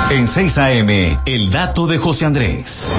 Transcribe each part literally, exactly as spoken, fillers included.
En seis A M, el dato de José Andrés.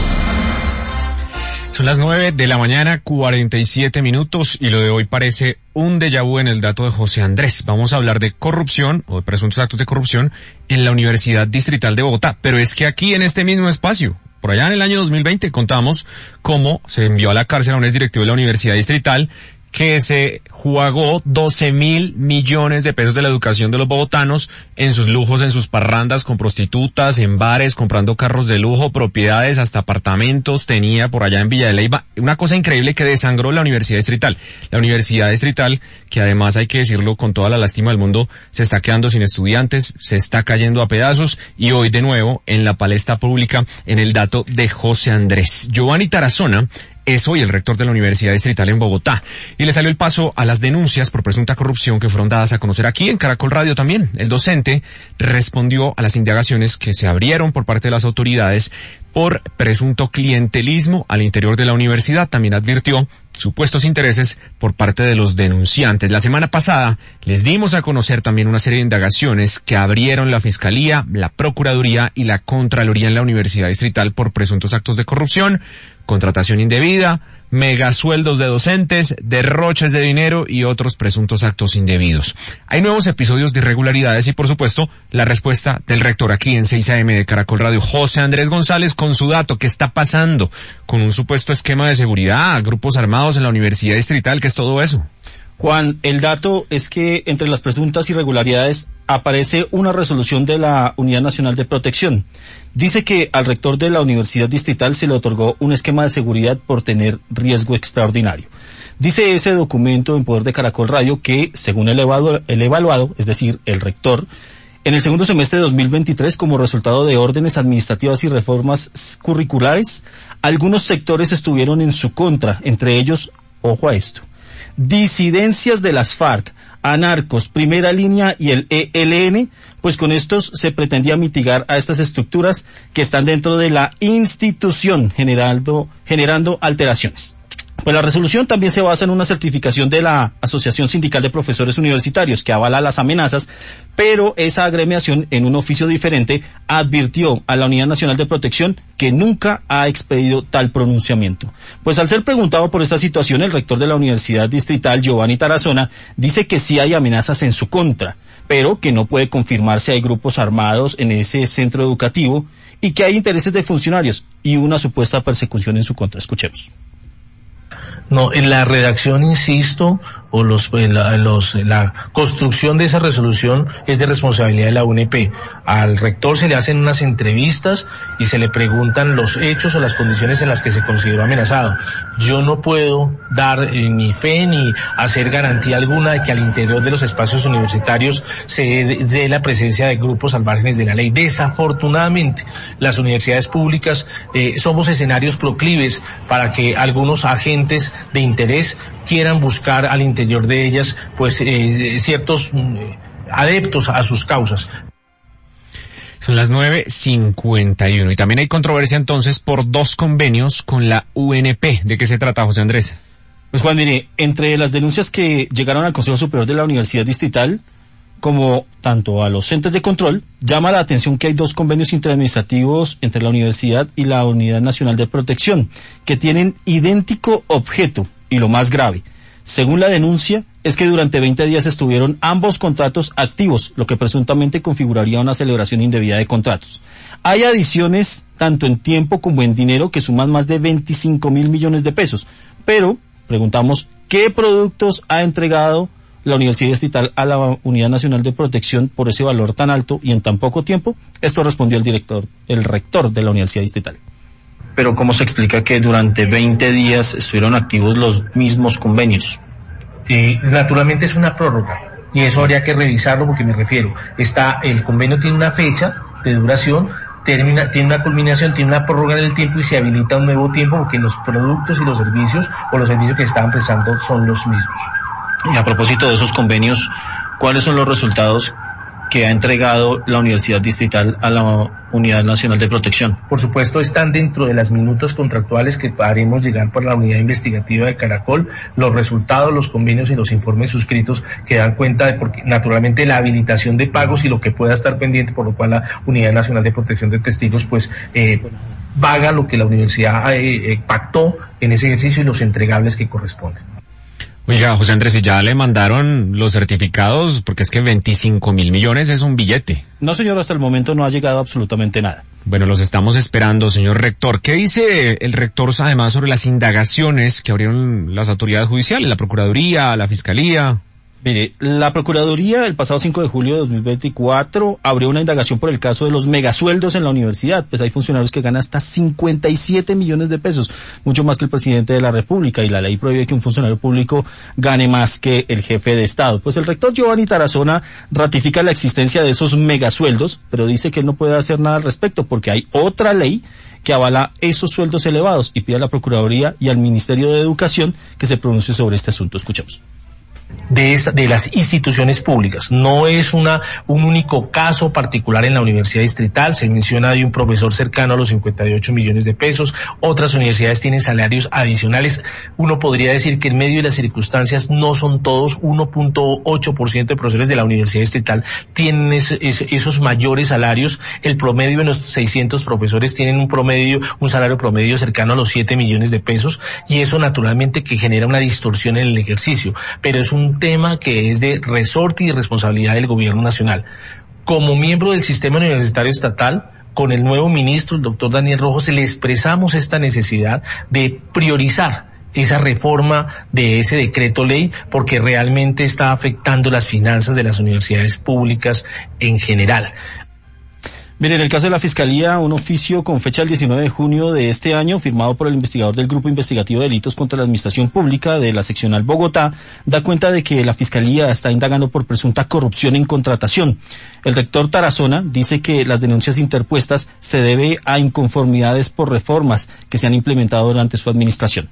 Son las nueve de la mañana, cuarenta y siete minutos, y lo de hoy parece un déjà vu en el dato de José Andrés. Vamos a hablar de corrupción, o de presuntos actos de corrupción, en la Universidad Distrital de Bogotá. Pero es que aquí, en este mismo espacio, por allá en el año dos mil veinte, contamos cómo se envió a la cárcel a un exdirectivo de la Universidad Distrital que se jugó doce mil millones de pesos de la educación de los bogotanos en sus lujos, en sus parrandas, con prostitutas, en bares, comprando carros de lujo, propiedades, hasta apartamentos tenía por allá en Villa de Leyva. Una cosa increíble que desangró la Universidad Distrital. La Universidad Distrital, que además hay que decirlo con toda la lástima del mundo, se está quedando sin estudiantes, se está cayendo a pedazos, y hoy de nuevo en la palestra pública en el dato de José Andrés. Giovanni Tarazona es hoy el rector de la Universidad Distrital en Bogotá, y le salió el paso a las denuncias por presunta corrupción que fueron dadas a conocer aquí en Caracol Radio también. El docente respondió a las indagaciones que se abrieron por parte de las autoridades por presunto clientelismo al interior de la universidad. También advirtió supuestos intereses por parte de los denunciantes. La semana pasada les dimos a conocer también una serie de indagaciones que abrieron la Fiscalía, la Procuraduría y la Contraloría en la Universidad Distrital por presuntos actos de corrupción, contratación indebida, megasueldos de docentes, derroches de dinero y otros presuntos actos indebidos. Hay nuevos episodios de irregularidades y, por supuesto, la respuesta del rector aquí en seis A M de Caracol Radio, José Andrés González, con su dato. ¿Qué está pasando con un supuesto esquema de seguridad, grupos armados en la Universidad Distrital? ¿Qué es todo eso? Juan, el dato es que entre las presuntas irregularidades aparece una resolución de la Unidad Nacional de Protección. Dice que al rector de la Universidad Distrital se le otorgó un esquema de seguridad por tener riesgo extraordinario. Dice ese documento en poder de Caracol Radio que, según el evaluado, el evaluado, es decir, el rector, en el segundo semestre de dos mil veintitrés, como resultado de órdenes administrativas y reformas curriculares, algunos sectores estuvieron en su contra, entre ellos, ojo a esto, disidencias de las FARC, anarcos, Primera Línea y el E L N, pues con estos se pretendía mitigar a estas estructuras que están dentro de la institución, generando, generando alteraciones. Pues la resolución también se basa en una certificación de la Asociación Sindical de Profesores Universitarios que avala las amenazas, pero esa agremiación, en un oficio diferente, advirtió a la Unidad Nacional de Protección que nunca ha expedido tal pronunciamiento. Pues al ser preguntado por esta situación, el rector de la Universidad Distrital, Giovanni Tarazona, dice que sí hay amenazas en su contra, pero que no puede confirmar si hay grupos armados en ese centro educativo y que hay intereses de funcionarios y una supuesta persecución en su contra. Escuchemos. No, en la redacción, insisto, o los, la, los, la construcción de esa resolución es de responsabilidad de la U N P. Al rector se le hacen unas entrevistas y se le preguntan los hechos o las condiciones en las que se consideró amenazado. Yo no puedo dar eh, ni fe ni hacer garantía alguna de que al interior de los espacios universitarios se dé la presencia de grupos al márgenes de la ley. Desafortunadamente, las universidades públicas eh, somos escenarios proclives para que algunos agentes de interés quieran buscar al interior de ellas pues eh, ciertos eh, adeptos a sus causas. Son las nueve cincuenta y uno y también hay controversia entonces por dos convenios con la U N P. ¿De qué se trata, José Andrés? Pues Juan, mire, entre las denuncias que llegaron al Consejo Superior de la Universidad Distrital, como tanto a los entes de control, llama la atención que hay dos convenios interadministrativos entre la universidad y la Unidad Nacional de Protección, que tienen idéntico objeto, y lo más grave, según la denuncia, es que durante veinte días estuvieron ambos contratos activos, lo que presuntamente configuraría una celebración indebida de contratos. Hay adiciones, tanto en tiempo como en dinero, que suman más de veinticinco mil millones de pesos, pero, preguntamos, ¿qué productos ha entregado la Universidad Distrital a la Unidad Nacional de Protección por ese valor tan alto y en tan poco tiempo? Esto respondió el director, el rector de la Universidad Distrital. Pero ¿cómo se explica que durante veinte días estuvieron activos los mismos convenios? Eh, naturalmente es una prórroga y eso habría que revisarlo porque me refiero, está, el convenio tiene una fecha de duración, termina, tiene una culminación, tiene una prórroga en el tiempo y se habilita un nuevo tiempo porque los productos y los servicios o los servicios que estaban prestando son los mismos. Y a propósito de esos convenios, ¿cuáles son los resultados que ha entregado la Universidad Distrital a la Unidad Nacional de Protección. Por supuesto, están dentro de las minutas contractuales que haremos llegar por la unidad investigativa de Caracol, los resultados, los convenios y los informes suscritos que dan cuenta de, porque, naturalmente, la habilitación de pagos y lo que pueda estar pendiente, por lo cual la Unidad Nacional de Protección de Testigos, pues, eh, vaga lo que la universidad eh, eh, pactó en ese ejercicio y los entregables que corresponden. Oiga, José Andrés, ¿y ya le mandaron los certificados? Porque es que veinticinco mil millones es un billete. No, señor, hasta el momento no ha llegado absolutamente nada. Bueno, los estamos esperando, señor rector. ¿Qué dice el rector además sobre las indagaciones que abrieron las autoridades judiciales, la Procuraduría, la Fiscalía? Mire, la Procuraduría el pasado cinco de julio de dos mil veinticuatro abrió una indagación por el caso de los megasueldos en la universidad. Pues hay funcionarios que ganan hasta cincuenta y siete millones de pesos, mucho más que el presidente de la República, y la ley prohíbe que un funcionario público gane más que el jefe de Estado. Pues el rector Giovanni Tarazona ratifica la existencia de esos megasueldos, pero dice que él no puede hacer nada al respecto porque hay otra ley que avala esos sueldos elevados y pide a la Procuraduría y al Ministerio de Educación que se pronuncie sobre este asunto. Escuchemos. De, esa, de las instituciones públicas. No es una un único caso particular en la Universidad Distrital. Se menciona de un profesor cercano a los cincuenta y ocho millones de pesos. Otras universidades tienen salarios adicionales. Uno podría decir que en medio de las circunstancias no son todos. uno punto ocho por ciento de profesores de la Universidad Distrital tienen ese, ese, esos mayores salarios. El promedio de los seiscientos profesores tienen un promedio, un salario promedio cercano a los siete millones de pesos, y eso naturalmente que genera una distorsión en el ejercicio. Pero es un tema que es de resorte y responsabilidad del gobierno nacional. Como miembro del sistema universitario estatal, con el nuevo ministro, el doctor Daniel Rojo, se le expresamos esta necesidad de priorizar esa reforma de ese decreto ley, porque realmente está afectando las finanzas de las universidades públicas en general. Mire, en el caso de la Fiscalía, un oficio con fecha del diecinueve de junio de este año, firmado por el investigador del Grupo Investigativo de Delitos contra la Administración Pública de la Seccional Bogotá, da cuenta de que la Fiscalía está indagando por presunta corrupción en contratación. El rector Tarazona dice que las denuncias interpuestas se debe a inconformidades por reformas que se han implementado durante su administración.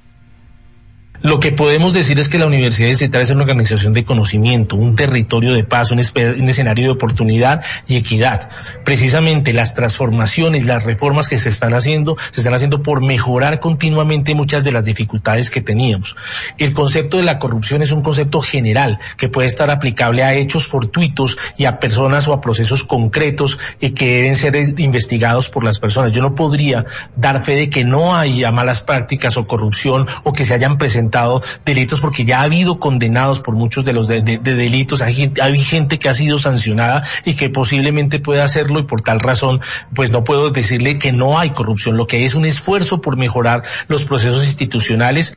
Lo que podemos decir es que la Universidad Distrital es una organización de conocimiento, un territorio de paz, un, un escenario de oportunidad y equidad. Precisamente las transformaciones, las reformas que se están haciendo, se están haciendo por mejorar continuamente muchas de las dificultades que teníamos. El concepto de la corrupción es un concepto general que puede estar aplicable a hechos fortuitos y a personas o a procesos concretos y que deben ser investigados por las personas. Yo no podría dar fe de que no haya malas prácticas o corrupción o que se hayan presentado delitos, porque ya ha habido condenados por muchos de los de, de, de delitos. Hay gente, hay gente que ha sido sancionada y que posiblemente pueda hacerlo, y por tal razón pues no puedo decirle que no hay corrupción. Lo que es un esfuerzo por mejorar los procesos institucionales.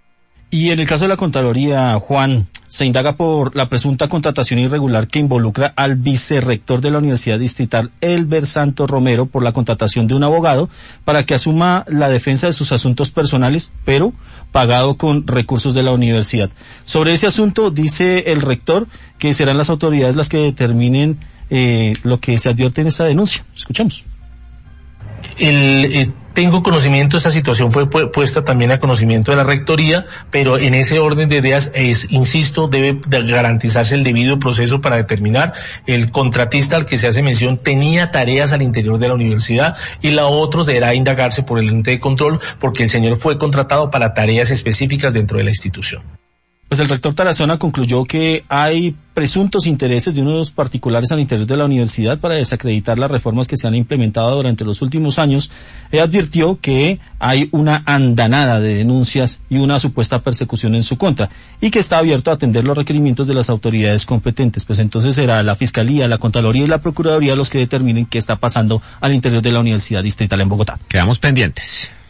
Y en el caso de la Contraloría, Juan, se indaga por la presunta contratación irregular que involucra al vicerrector de la Universidad Distrital, Elber Santos Romero, por la contratación de un abogado para que asuma la defensa de sus asuntos personales, pero pagado con recursos de la universidad. Sobre ese asunto, dice el rector que serán las autoridades las que determinen eh, lo que se advierte en esta denuncia. Escuchamos. El, el Tengo conocimiento, esta situación fue puesta también a conocimiento de la rectoría, pero en ese orden de ideas, es, insisto, debe de garantizarse el debido proceso para determinar. El contratista al que se hace mención tenía tareas al interior de la universidad, y la otra deberá indagarse por el ente de control, porque el señor fue contratado para tareas específicas dentro de la institución. Pues el rector Tarazona concluyó que hay presuntos intereses de unos particulares al interior de la universidad para desacreditar las reformas que se han implementado durante los últimos años. Él advirtió que hay una andanada de denuncias y una supuesta persecución en su contra, y que está abierto a atender los requerimientos de las autoridades competentes. Pues entonces será la Fiscalía, la Contraloría y la Procuraduría los que determinen qué está pasando al interior de la Universidad Distrital en Bogotá. Quedamos pendientes.